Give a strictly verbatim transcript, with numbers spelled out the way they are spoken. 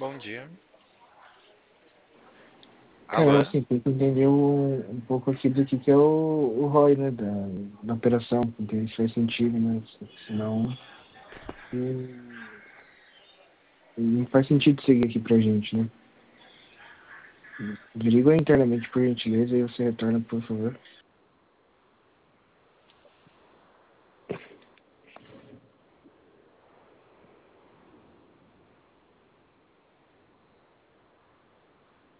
bom dia. Cara, Alô? assim, tem que entender um, um pouco aqui do que, que é o, o R O I, né, da, da operação, porque isso faz sentido, né, senão hum, não faz sentido seguir aqui pra gente, né. Desliga internamente, por gentileza, e você retorna, por favor.